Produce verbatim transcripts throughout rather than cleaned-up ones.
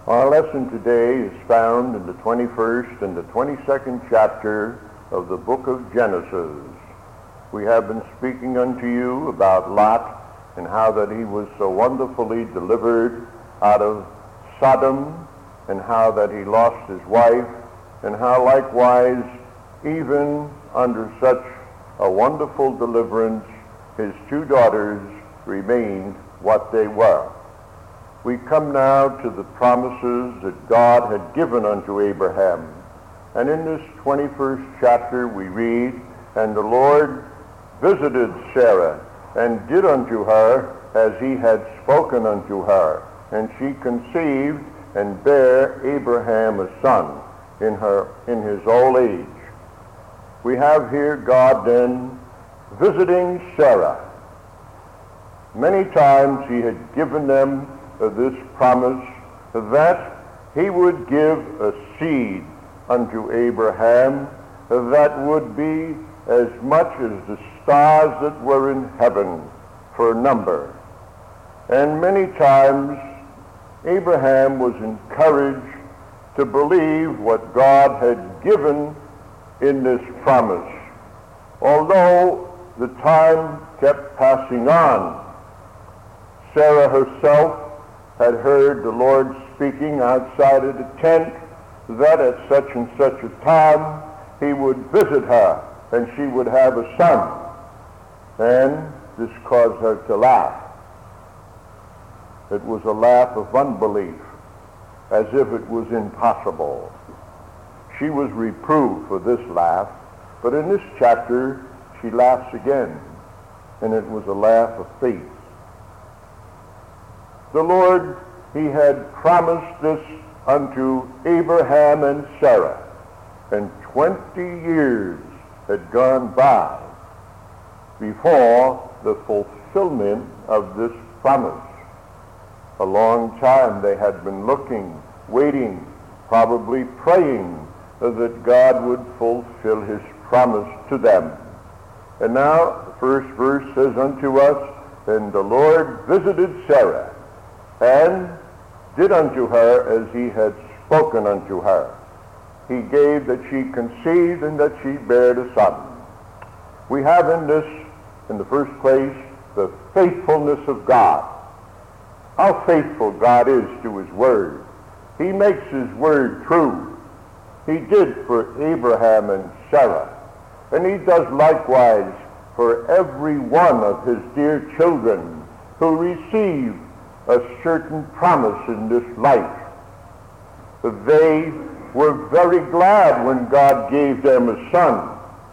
Our lesson today is found in the twenty-first and the twenty-second chapter of the book of Genesis. We have been speaking unto you about Lot and how that he was so wonderfully delivered out of Sodom, and how that he lost his wife, and how likewise, even under such a wonderful deliverance, his two daughters remained what they were. We come now to the promises that God had given unto Abraham. And in this twenty-first chapter we read, "And the Lord visited Sarah, and did unto her as he had spoken unto her. And she conceived, and bare Abraham a son in her in his old age." We have here God then visiting Sarah. Many times he had given them this promise that he would give a seed unto Abraham that would be as much as the stars that were in heaven for number. And many times Abraham was encouraged to believe what God had given in this promise. Although the time kept passing on, Sarah herself had heard the Lord speaking outside of the tent that at such and such a time he would visit her and she would have a son. And this caused her to laugh. It was a laugh of unbelief, as if it was impossible. She was reproved for this laugh, but in this chapter she laughs again, and it was a laugh of faith. The Lord, he had promised this unto Abraham and Sarah, and twenty years had gone by before the fulfillment of this promise. A long time they had been looking, waiting, probably praying that God would fulfill his promise to them. And now the first verse says unto us, "And the Lord visited Sarah, and did unto her as he had spoken unto her. He gave that she conceived, and that she bare a son." We have in this, in the first place, the faithfulness of God. How faithful God is to his word. He makes his word true. He did for Abraham and Sarah, and he does likewise for every one of his dear children who receive a certain promise in this life. They were very glad when God gave them a son.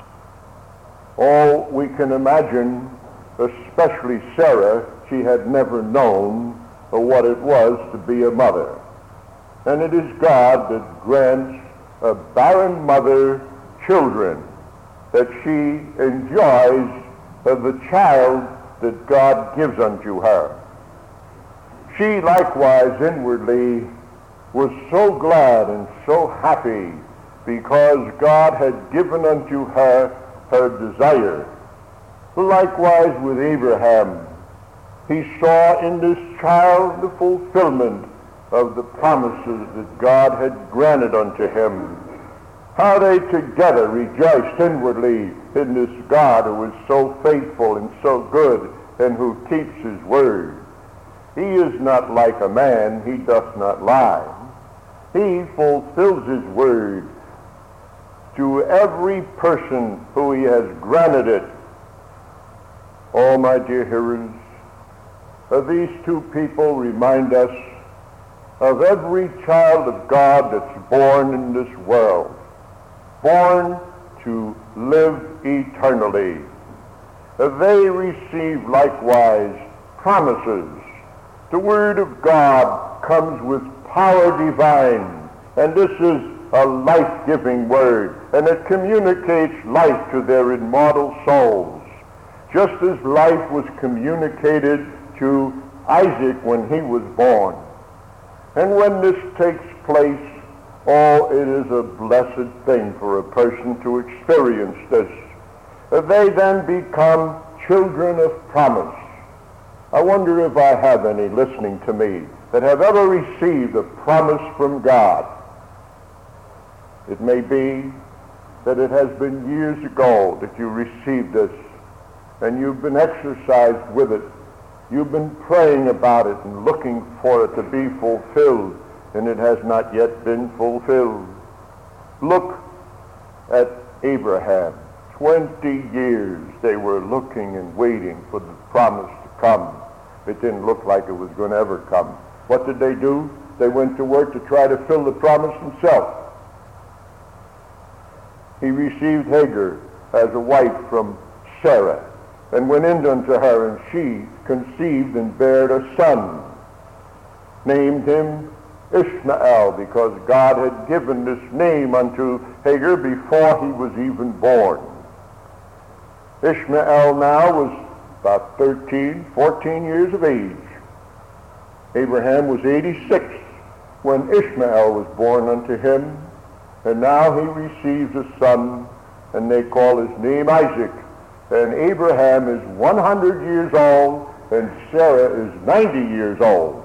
Oh, we can imagine, especially Sarah, she had never known what it was to be a mother. And it is God that grants a barren mother children, that she enjoys of the child that God gives unto her. She likewise inwardly was so glad and so happy because God had given unto her her desire. Likewise with Abraham, he saw in this child the fulfillment of the promises that God had granted unto him. How they together rejoiced inwardly in this God who is so faithful and so good and who keeps his word. He is not like a man, he doth not lie. He fulfills his word to every person who he has granted it. Oh, my dear hearers, uh, these two people remind us of every child of God that's born in this world, born to live eternally. Uh, they receive likewise promises. The word of God comes with power divine, and this is a life-giving word, and it communicates life to their immortal souls, just as life was communicated to Isaac when he was born. And when this takes place, oh, it is a blessed thing for a person to experience this. They then become children of promise. I wonder if I have any listening to me that have ever received a promise from God. It may be that it has been years ago that you received this, and you've been exercised with it. You've been praying about it and looking for it to be fulfilled, and it has not yet been fulfilled. Look at Abraham. Twenty years they were looking and waiting for the promise to come. It didn't look like it was going to ever come. What did they do? They went to work to try to fill the promise themselves. He received Hagar as a wife from Sarah, and went in unto her, and she conceived and bare a son, named him Ishmael, because God had given this name unto Hagar before he was even born. Ishmael now was about thirteen, fourteen years of age. Abraham was eighty-six when Ishmael was born unto him, and now he receives a son, and they call his name Isaac. And Abraham is one hundred years old, and Sarah is ninety years old.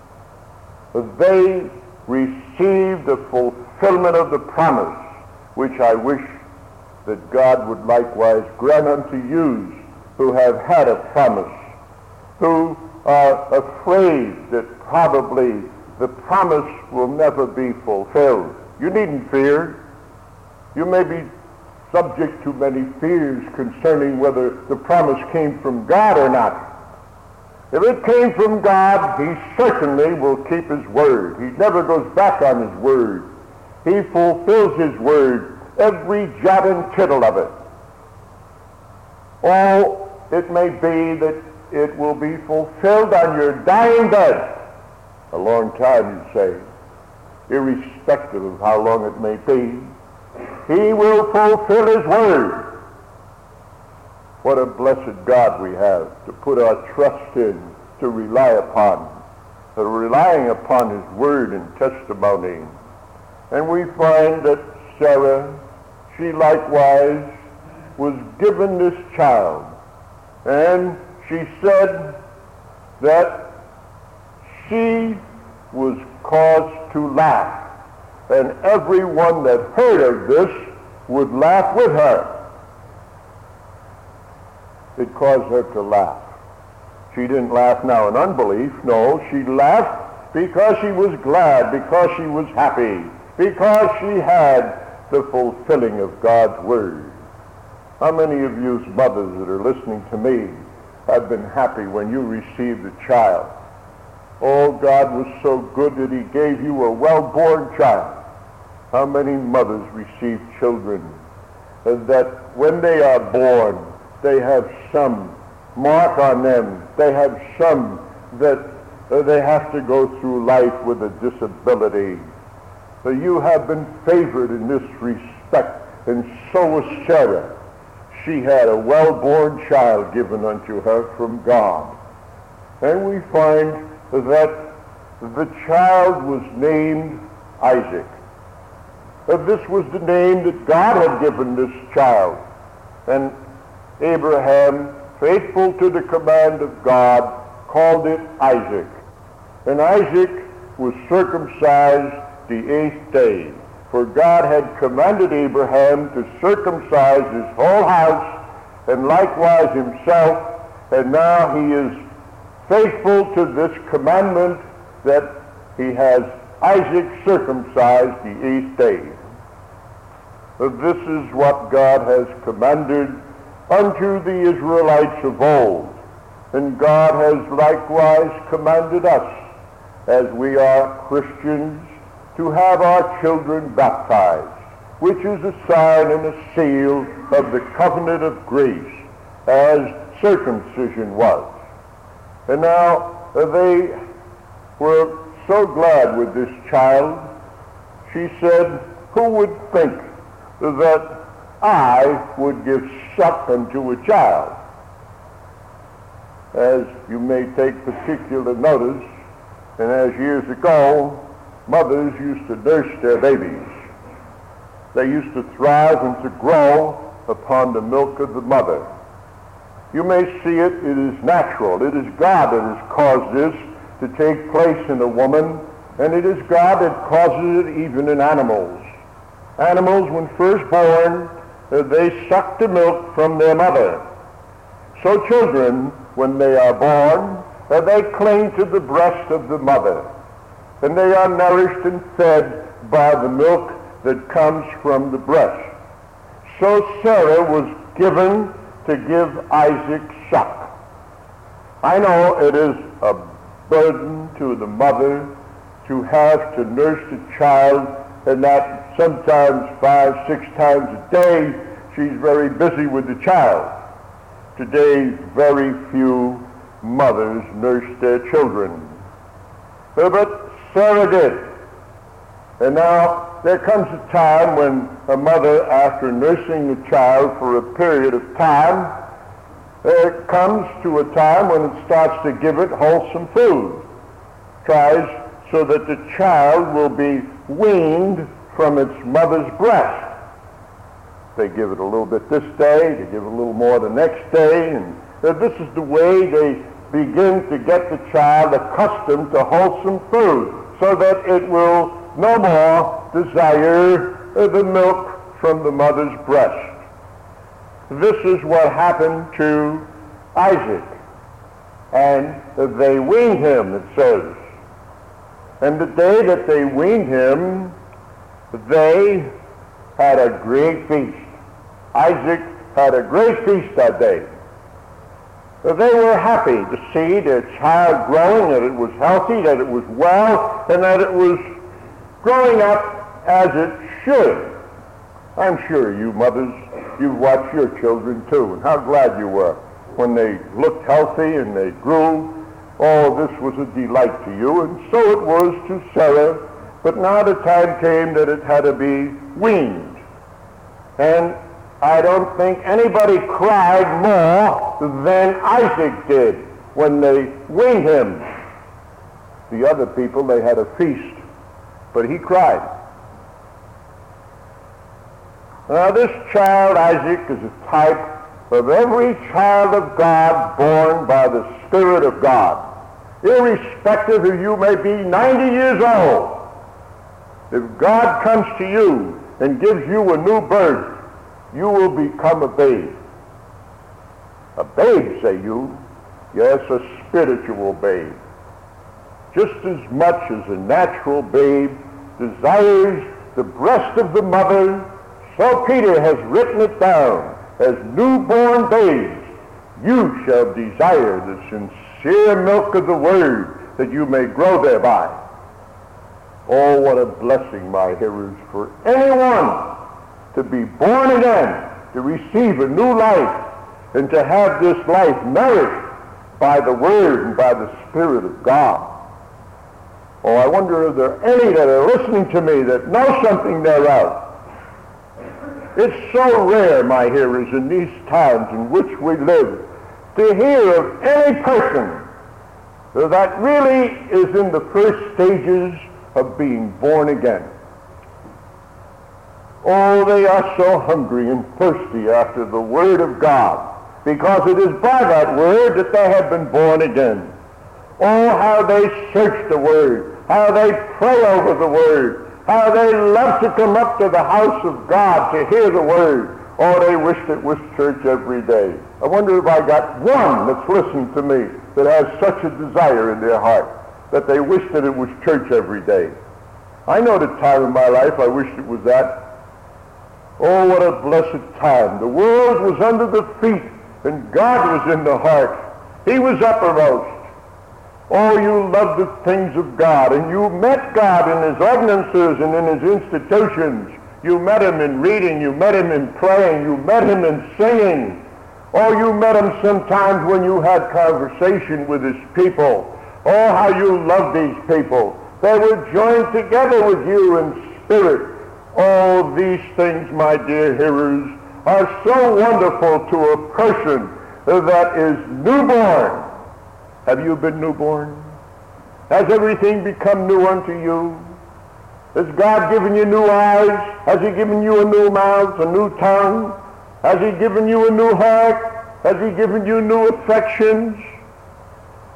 They received the fulfillment of the promise, which I wish that God would likewise grant unto you who have had a promise, who are afraid that probably the promise will never be fulfilled. You needn't fear. You may be subject to many fears concerning whether the promise came from God or not. If it came from God, he certainly will keep his word. He never goes back on his word. He fulfills his word, every jot and tittle of it. Oh, it may be that it will be fulfilled on your dying bed. A long time, you say, irrespective of how long it may be. He will fulfill his word. What a blessed God we have to put our trust in, to rely upon, to relying upon his word and testimony. And we find that Sarah, she likewise was given this child. And she said that she was caused to laugh. And everyone that heard of this would laugh with her. It caused her to laugh. She didn't laugh now in unbelief. No, she laughed because she was glad, because she was happy, because she had the fulfilling of God's word. How many of you mothers that are listening to me have been happy when you received a child? Oh, God was so good that he gave you a well-born child. How many mothers receive children that when they are born, they have some mark on them. They have some that uh, they have to go through life with a disability. So you have been favored in this respect, and so was Sarah. She had a well-born child given unto her from God. And we find that the child was named Isaac. Uh, this was the name that God had given this child. And Abraham, faithful to the command of God, called it Isaac. And Isaac was circumcised the eighth day. For God had commanded Abraham to circumcise his whole house, and likewise himself, and now he is faithful to this commandment that he has Isaac circumcised the eighth day. But this is what God has commanded unto the Israelites of old. And God has likewise commanded us, as we are Christians, to have our children baptized, which is a sign and a seal of the covenant of grace, as circumcision was. And now they were so glad with this child. She said, who would think that I would give suck unto a child? As you may take particular notice, and as years ago, mothers used to nurse their babies. They used to thrive and to grow upon the milk of the mother. You may see it, it is natural. It is God that has caused this, to take place in a woman, and it is God that causes it even in animals. Animals, when first born, uh, they suck the milk from their mother. So children, when they are born, uh, they cling to the breast of the mother, and they are nourished and fed by the milk that comes from the breast. So Sarah was given to give Isaac suck. I know it is a burden to the mother to have to nurse the child, and that sometimes five, six times a day she's very busy with the child. Today, very few mothers nurse their children. But Sarah did. And now there comes a time when a mother, after nursing the child for a period of time, it comes to a time when it starts to give it wholesome food. Tries so that the child will be weaned from its mother's breast. They give it a little bit this day, they give it a little more the next day, and this is the way they begin to get the child accustomed to wholesome food, so that it will no more desire the milk from the mother's breast. This is what happened to Isaac. And they weaned him, it says. And the day that they weaned him, they had a great feast. Isaac had a great feast that day. They were happy to see their child growing, that it was healthy, that it was well, and that it was growing up as it should. I'm sure you mothers, you've watched your children too, and how glad you were when they looked healthy and they grew. Oh, this was a delight to you, and so it was to Sarah. But now the time came that it had to be weaned. And I don't think anybody cried more than Isaac did when they weaned him. The other people, they had a feast, but he cried. Now this child, Isaac, is a type of every child of God born by the Spirit of God. Irrespective of you may be ninety years old, if God comes to you and gives you a new birth, you will become a babe. A babe, say you? Yes, a spiritual babe. Just as much as a natural babe desires the breast of the mother, so Peter has written it down, as newborn babes, you shall desire the sincere milk of the word, that you may grow thereby. Oh, what a blessing, my hearers, for anyone to be born again, to receive a new life, and to have this life nourished by the Word and by the Spirit of God. Oh, I wonder if there are any that are listening to me that know something thereof. It's so rare, my hearers, in these times in which we live, to hear of any person that really is in the first stages of being born again. Oh, they are so hungry and thirsty after the Word of God, because it is by that Word that they have been born again. Oh, how they search the Word, how they pray over the Word, how they love to come up to the house of God to hear the Word. Oh, they wish it was church every day. I wonder if I got one that's listened to me that has such a desire in their heart, that they wish that it was church every day. I know the time in my life I wished it was that. Oh, what a blessed time. The world was under the feet, and God was in the heart. He was uppermost. Oh, you loved the things of God, and you met God in his ordinances and in his institutions. You met him in reading, you met him in praying, you met him in singing. Oh, you met him sometimes when you had conversation with his people. Oh, how you loved these people. They were joined together with you in spirit. Oh, these things, my dear hearers, are so wonderful to a person that is newborn. Have you been newborn? Has everything become new unto you? Has God given you new eyes? Has he given you a new mouth, a new tongue? Has he given you a new heart? Has he given you new affections?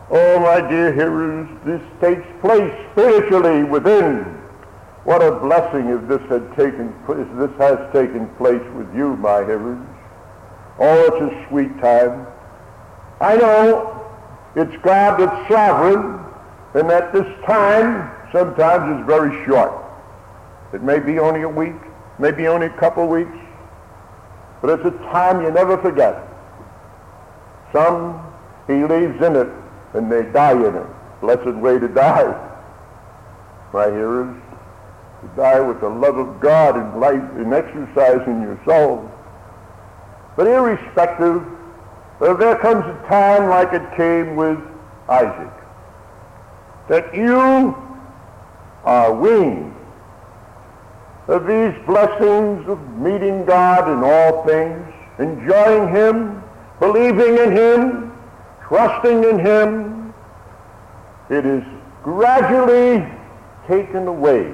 Oh, my dear hearers, this takes place spiritually within. What a blessing if this had taken place, this has taken place with you, my hearers. Oh, it's a sweet time. I know it's God that's sovereign, and that this time sometimes is very short. It may be only a week, maybe only a couple of weeks, but it's a time you never forget. Some he leaves in it, and they die in it. Blessed way to die, my hearers, to die with the love of God and life and exercise in your soul. But irrespective, uh, there comes a time like it came with Isaac, that you are weaned of these blessings of meeting God in all things, enjoying Him, believing in Him, trusting in Him. It is gradually taken away.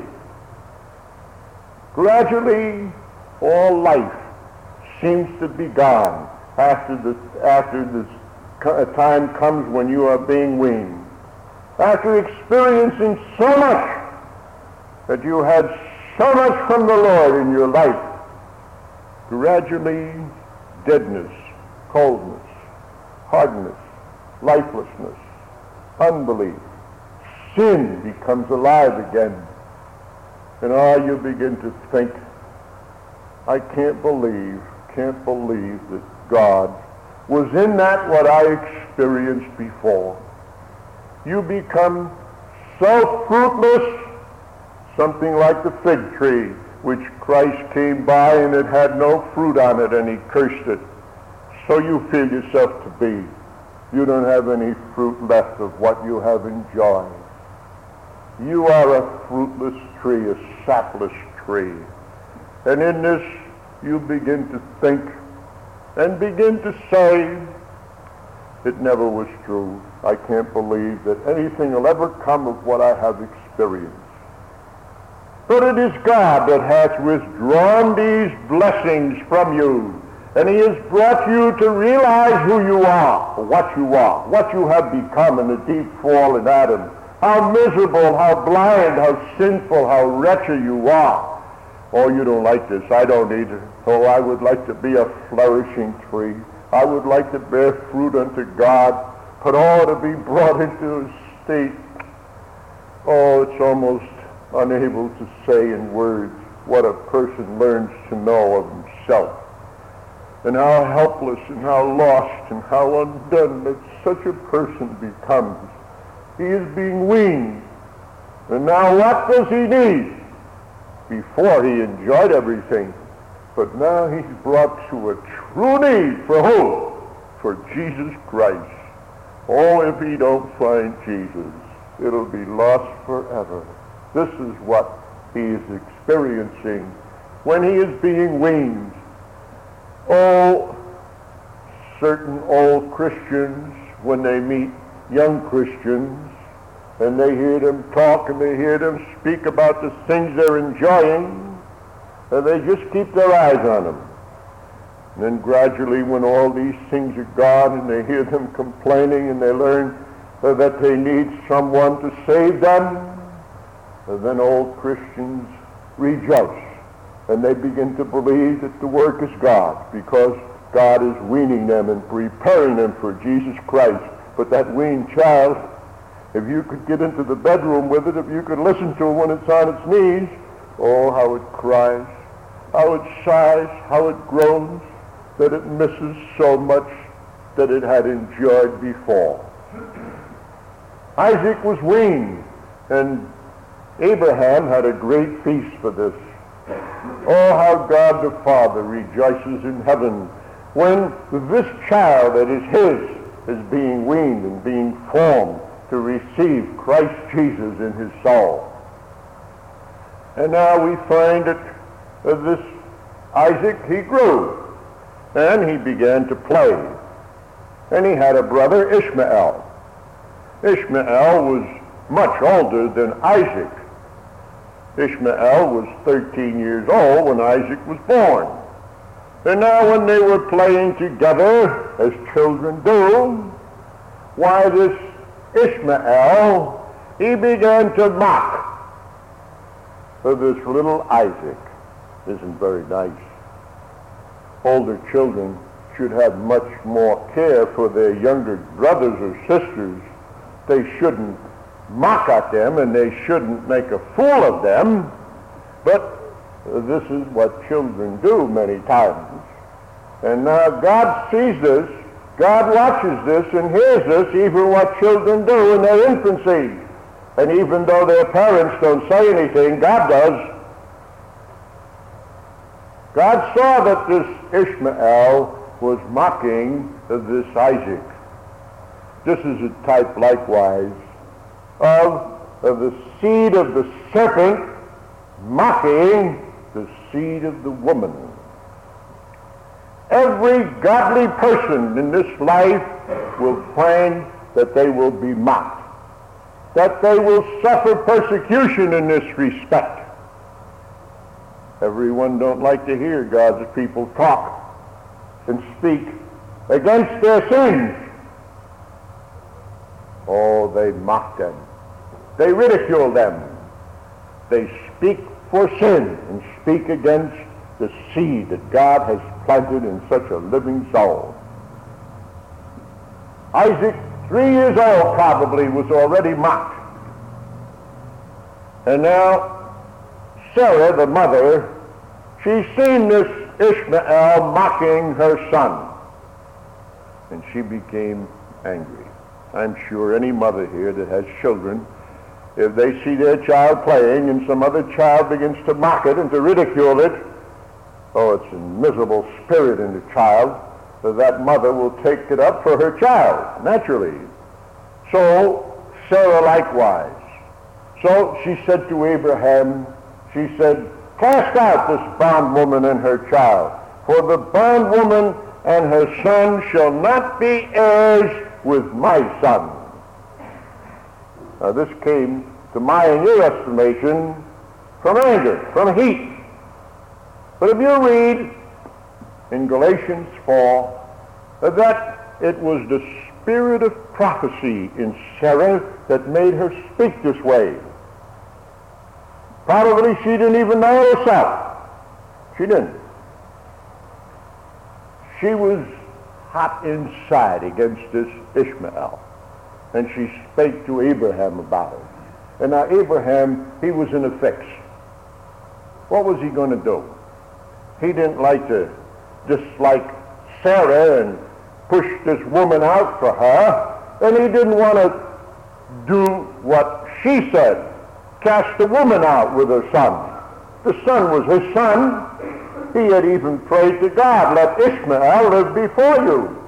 Gradually, all life seems to be gone after this, after this time comes when you are being weaned. After experiencing so much, that you had so much from the Lord in your life, gradually deadness, coldness, hardness, lifelessness, unbelief, sin becomes alive again. And all you begin to think, I can't believe, can't believe that God was in that what I experienced before. You become so fruitless, something like the fig tree, which Christ came by and it had no fruit on it and he cursed it. So you feel yourself to be. You don't have any fruit left of what you have enjoyed. You are a fruitless tree, a sapless tree. And in this you begin to think and begin to say, it never was true. I can't believe that anything will ever come of what I have experienced. But it is God that has withdrawn these blessings from you, and he has brought you to realize who you are, or what you are, what you have become in the deep fall in Adam, how miserable, how blind, how sinful, how wretched you are. Oh, you don't like this. I don't either. Oh, I would like to be a flourishing tree. I would like to bear fruit unto God, but all to be brought into a state, oh, it's almost unable to say in words what a person learns to know of himself, and how helpless and how lost and how undone that such a person becomes. He is being weaned, and now what does he need? Before he enjoyed everything, but now he's brought to a true need. For who? For Jesus Christ. Oh, if he don't find Jesus, it'll be lost forever. This is what he is experiencing when he is being weaned. Oh, certain old Christians, when they meet young Christians, and they hear them talk and they hear them speak about the things they're enjoying, and they just keep their eyes on them. And then gradually, when all these things are gone and they hear them complaining and they learn uh, that they need someone to save them, and then old Christians rejoice and they begin to believe that the work is God, because God is weaning them and preparing them for Jesus Christ. But that weaned child, if you could get into the bedroom with it, if you could listen to it when it's on its knees, oh, how it cries, how it sighs, how it groans, that it misses so much that it had enjoyed before. Isaac was weaned, and Abraham had a great feast for this. Oh, how God the Father rejoices in heaven when this child that is his is being weaned and being formed to receive Christ Jesus in his soul. And now we find that uh, this Isaac, he grew, and he began to play. And he had a brother, Ishmael. Ishmael was much older than Isaac. Ishmael was thirteen years old when Isaac was born. And now when they were playing together, as children do, why, this Ishmael, he began to mock for this little Isaac. Isn't very nice. Older children should have much more care for their younger brothers or sisters. They shouldn't mock at them, and they shouldn't make a fool of them. But this is what children do many times. And now God sees this, God watches this and hears this, even what children do in their infancy. And even though their parents don't say anything, God does. God saw that this Ishmael was mocking this Isaac. This is a type likewise of, of the seed of the serpent mocking the seed of the woman. Every godly person in this life will find that they will be mocked, that they will suffer persecution in this respect. Everyone don't like to hear God's people talk and speak against their sins. Oh, they mock them. They ridicule them. They speak for sin and speak against the seed that God has planted in such a living soul. Isaac, three years old probably, was already mocked. And now Sarah, the mother, she's seen this Ishmael mocking her son, and she became angry. I'm sure any mother here that has children, if they see their child playing and some other child begins to mock it and to ridicule it, oh, it's a miserable spirit in the child, so that mother will take it up for her child, naturally. So Sarah likewise. So she said to Abraham, she said, cast out this bondwoman and her child, for the bondwoman and her son shall not be heirs with my son. Now this came to my and your estimation from anger, from heat. But if you read in Galatians four that it was the spirit of prophecy in Sarah that made her speak this way. Probably she didn't even know herself. She didn't. She was hot inside against this Ishmael, and she spake to Abraham about it. And now Abraham, he was in a fix. What was he going to do? He didn't like to dislike Sarah and push this woman out for her, and he didn't want to do what she said, cast the woman out with her son. The son was his son. He had even prayed to God, let Ishmael live before you.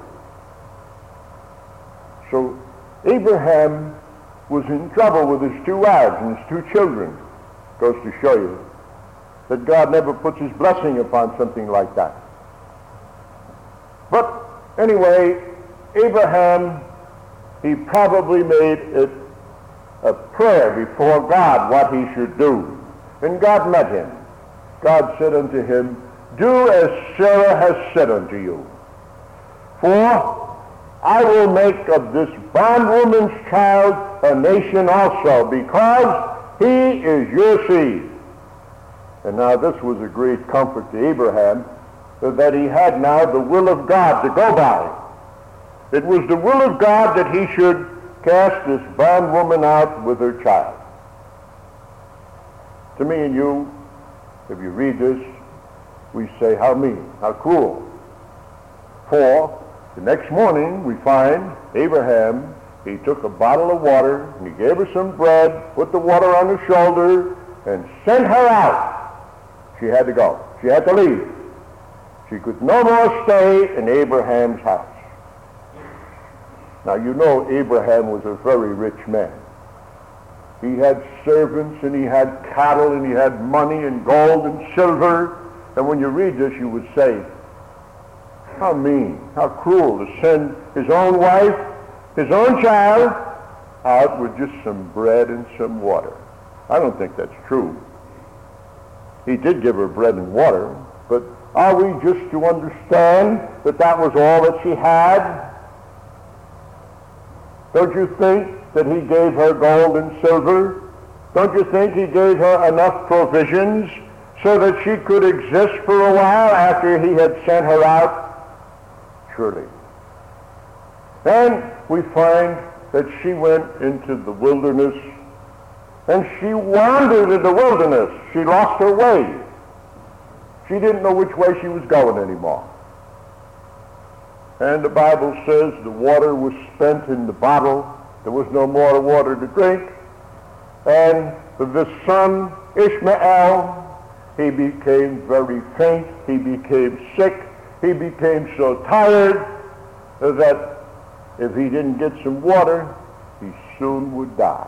So Abraham was in trouble with his two wives and his two children. Goes to show you that God never puts his blessing upon something like that. But anyway, Abraham, he probably made it a prayer before God what he should do. And God met him. God said unto him, do as Sarah has said unto you. For I will make of this bondwoman's child a nation also, because he is your seed. And now this was a great comfort to Abraham, that he had now the will of God to go by. It was the will of God that he should cast this bondwoman out with her child. To me and you, if you read this, we say, how mean, how cruel. For the next morning we find Abraham, he took a bottle of water and he gave her some bread, put the water on her shoulder, and sent her out. She had to go. She had to leave. She could no more stay in Abraham's house. Now you know Abraham was a very rich man. He had servants and he had cattle and he had money and gold and silver. And when you read this, you would say, how mean, how cruel to send his own wife, his own child, out with just some bread and some water. I don't think that's true. He did give her bread and water, but are we just to understand that that was all that she had? Don't you think that he gave her gold and silver? Don't you think he gave her enough provisions so that she could exist for a while after he had sent her out? Surely. Then we find that she went into the wilderness, and she wandered in the wilderness. She lost her way. She didn't know which way she was going anymore. And the Bible says the water was spent in the bottle. There was no more water to drink. And the son, Ishmael, he became very faint. He became sick. He became so tired that if he didn't get some water, he soon would die.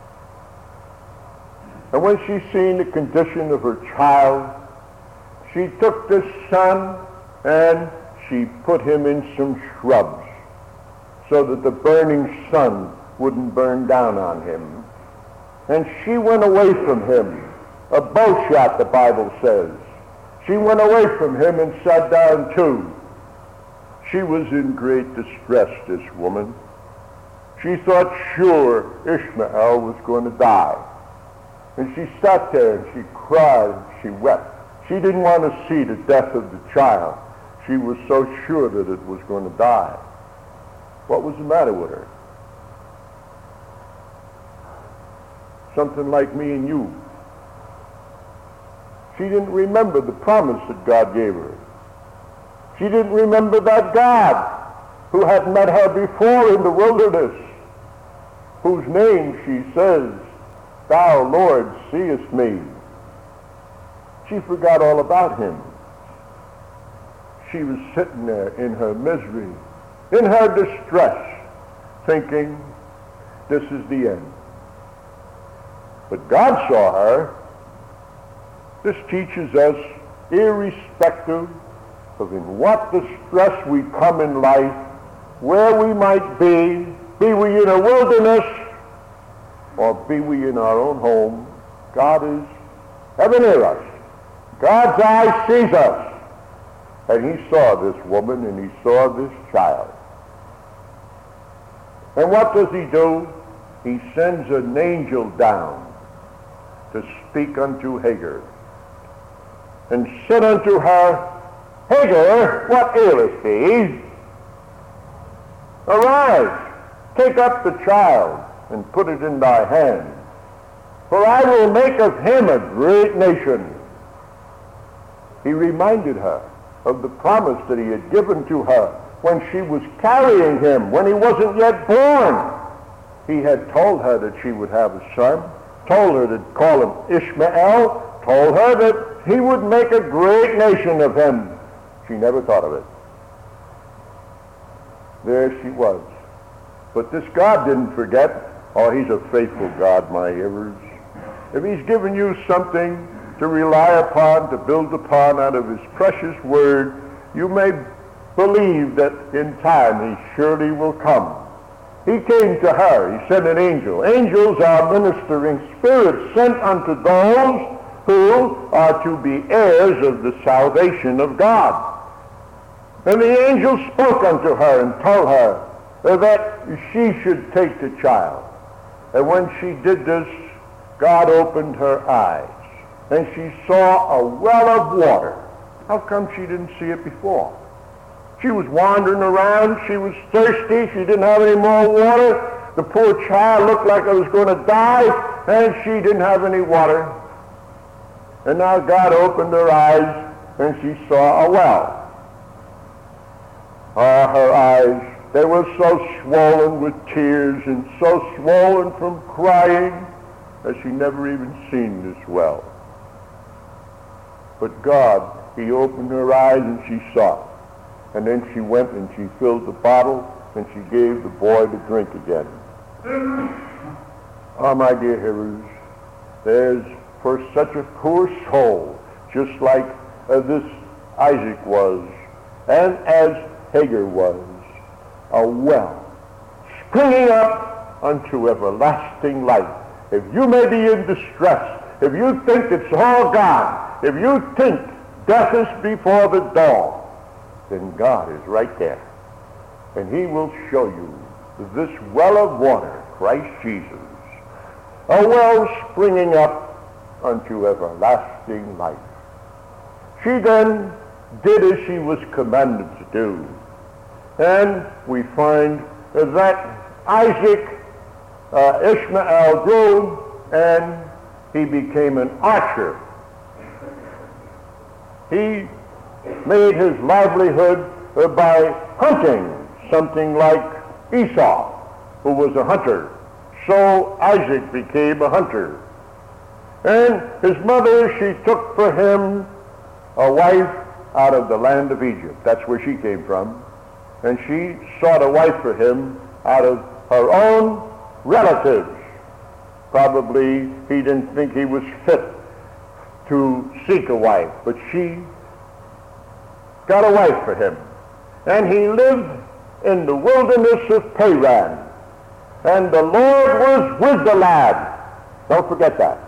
And when she seen the condition of her child, she took this son and she put him in some shrubs so that the burning sun wouldn't burn down on him. And she went away from him. A bow shot, the Bible says. She went away from him and sat down too. She was in great distress, this woman. She thought sure Ishmael was going to die. And she sat there and she cried and she wept. She didn't want to see the death of the child. She was so sure that it was going to die. What was the matter with her? Something like me and you. She didn't remember the promise that God gave her. She didn't remember that God who had met her before in the wilderness, whose name she says, "Thou, Lord, seest me." She forgot all about him. She was sitting there in her misery, in her distress, thinking, this is the end. But God saw her. This teaches us, irrespective of in what distress we come in life, where we might be, be we in a wilderness or be we in our own home, God is ever near us. God's eye sees us. And he saw this woman and he saw this child. And what does he do? He sends an angel down to speak unto Hagar, and said unto her, Hagar, what aileth thee? Arise, take up the child, and put it in thy hand, for I will make of him a great nation. He reminded her of the promise that he had given to her when she was carrying him, when he wasn't yet born. He had told her that she would have a son, told her to call him Ishmael, told her that he would make a great nation of him. She never thought of it. There she was. But this God didn't forget. Oh, he's a faithful God, my hearers. If he's given you something to rely upon, to build upon out of his precious word, you may believe that in time he surely will come. He came to her. He sent an angel. Angels are ministering spirits sent unto those who are to be heirs of the salvation of God. And the angel spoke unto her and told her that she should take the child. And when she did this, God opened her eyes, and she saw a well of water. How come she didn't see it before? She was wandering around. She was thirsty. She didn't have any more water. The poor child looked like it was going to die, and she didn't have any water. And now God opened her eyes, and she saw a well. Ah, her eyes, they were so swollen with tears and so swollen from crying that she never even seen this well. But God, he opened her eyes and she saw it. And then she went and she filled the bottle and she gave the boy to drink again. Ah, my dear hearers, there's for such a poor soul, just like uh, this Isaac was, and as Hagar was, a well springing up unto everlasting life. If you may be in distress, if you think it's all gone, if you think death is before the door, then God is right there. And he will show you this well of water Christ Jesus, a well springing up unto everlasting life. She then did as she was commanded to do. And we find that Isaac, uh, Ishmael grew, and he became an archer. He made his livelihood uh, by hunting, something like Esau, who was a hunter. So Isaac became a hunter. And his mother, she took for him a wife out of the land of Egypt. That's where she came from. And she sought a wife for him out of her own relatives. Probably he didn't think he was fit to seek a wife, but she got a wife for him. And he lived in the wilderness of Paran. And the Lord was with the lad. Don't forget that.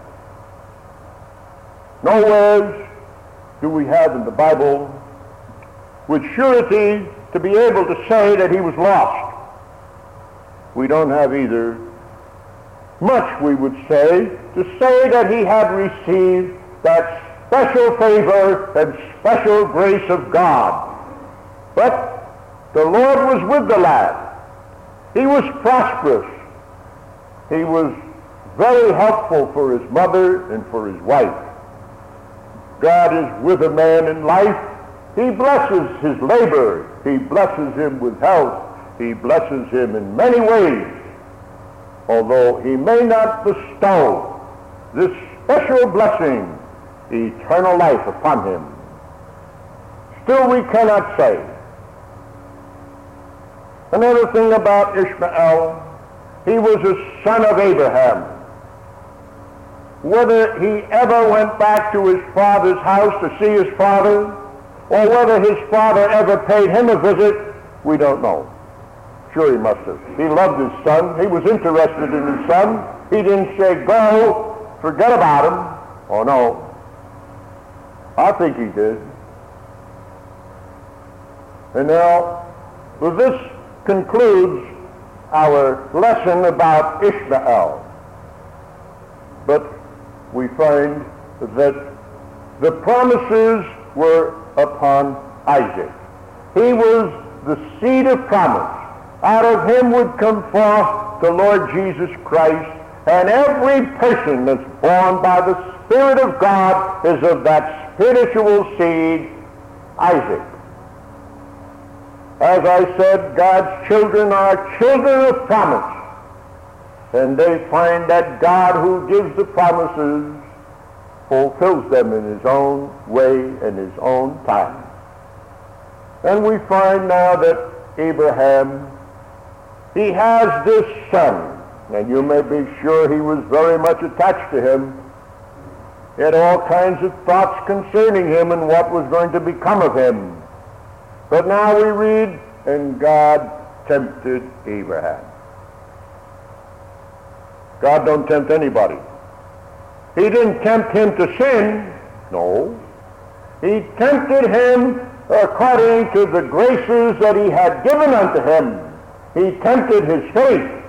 Nowhere do we have in the Bible with surety to be able to say that he was lost. We don't have either much, we would say, to say that he had received that special favor and special grace of God. But the Lord was with the lad. He was prosperous. He was very helpful for his mother and for his wife. God is with a man in life. He blesses his labor. He blesses him with health. He blesses him in many ways, although he may not bestow this special blessing, eternal life, upon him. Still, we cannot say. Another thing about Ishmael, he was a son of Abraham. Whether he ever went back to his father's house to see his father, or whether his father ever paid him a visit, we don't know. Sure, he must have. He loved his son. He was interested in his son. He didn't say, go, forget about him. Oh, no. I think he did. And now, well, this concludes our lesson about Ishmael. But we find that the promises were upon Isaac. He was the seed of promise. Out of him would come forth the Lord Jesus Christ, and every person that's born by the Spirit of God is of that spiritual seed, Isaac. As I said, God's children are children of promise. And they find that God who gives the promises fulfills them in his own way and his own time. And we find now that Abraham, he has this son, and you may be sure he was very much attached to him. He had all kinds of thoughts concerning him and what was going to become of him. But now we read, and God tempted Abraham. God don't tempt anybody. He didn't tempt him to sin. No. He tempted him according to the graces that he had given unto him. He tempted his faith.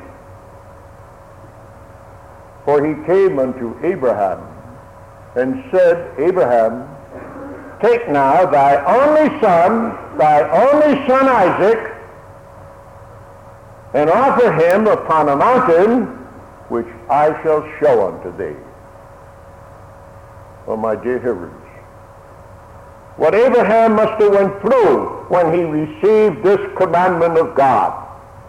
For he came unto Abraham and said, Abraham, take now thy only son, thy only son Isaac, and offer him upon a mountain which I shall show unto thee. Oh, my dear hearers, what Abraham must have went through when he received this commandment of God.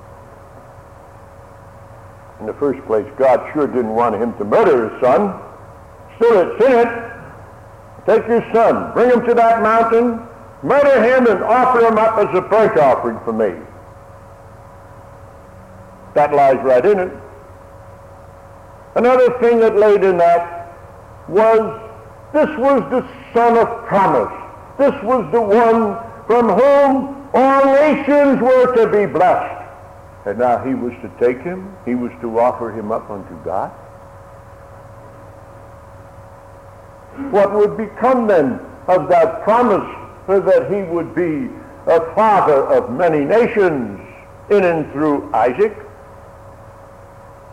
In the first place, God sure didn't want him to murder his son. Still, it's in it. Take your son, bring him to that mountain, murder him, and offer him up as a burnt offering for me. That lies right in it. Another thing that laid in that was this was the son of promise. This was the one from whom all nations were to be blessed. And now he was to take him, he was to offer him up unto God. What would become then of that promise that he would be a father of many nations in and through Isaac?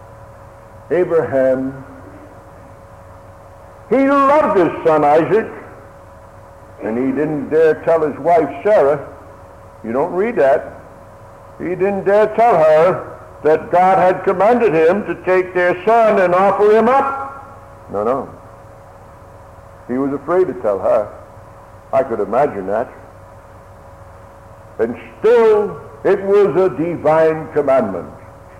Abraham, he loved his son Isaac, and he didn't dare tell his wife Sarah. You don't read that. He didn't dare tell her that God had commanded him to take their son and offer him up. No, no. He was afraid to tell her. I could imagine that. And still, it was a divine commandment.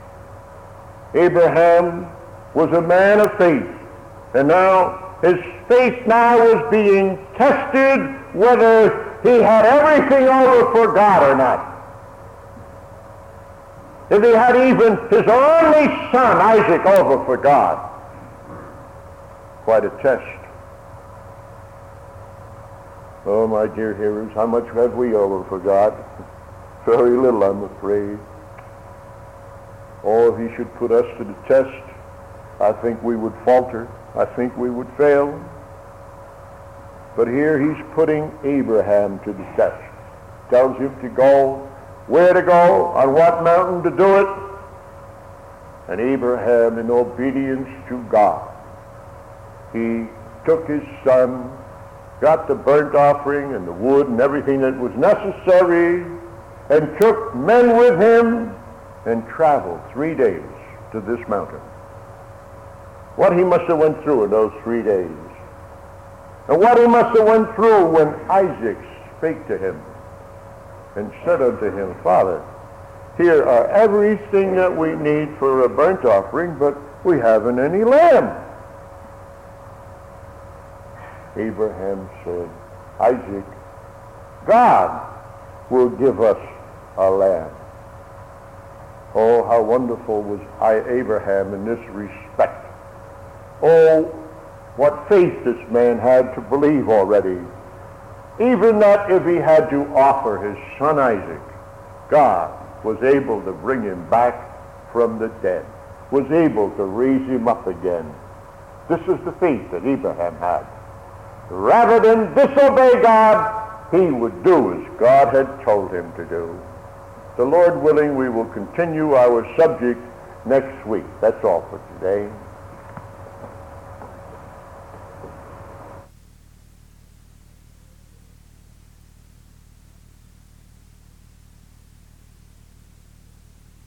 Abraham was a man of faith, and now his faith now was being tested whether he had everything over for God or not. If he had even his only son, Isaac, over for God. Quite a test. Oh, my dear hearers, how much have we over for God? Very little, I'm afraid. Oh, if he should put us to the test, I think we would falter. I think we would fail. But here he's putting Abraham to the test. Tells him to go, where to go, on what mountain to do it. And Abraham, in obedience to God, he took his son, got the burnt offering and the wood and everything that was necessary, and took men with him and traveled three days to this mountain. What he must have went through in those three days. And what he must have went through when Isaac spake to him and said unto him, Father, here are everything that we need for a burnt offering, but we haven't any lamb. Abraham said, Isaac, God will give us a lamb. Oh, how wonderful was I, Abraham, in this respect. Oh, what faith this man had to believe already. Even that if he had to offer his son Isaac, God was able to bring him back from the dead, was able to raise him up again. This is the faith that Abraham had. Rather than disobey God, he would do as God had told him to do. The Lord willing, we will continue our subject next week. That's all for today.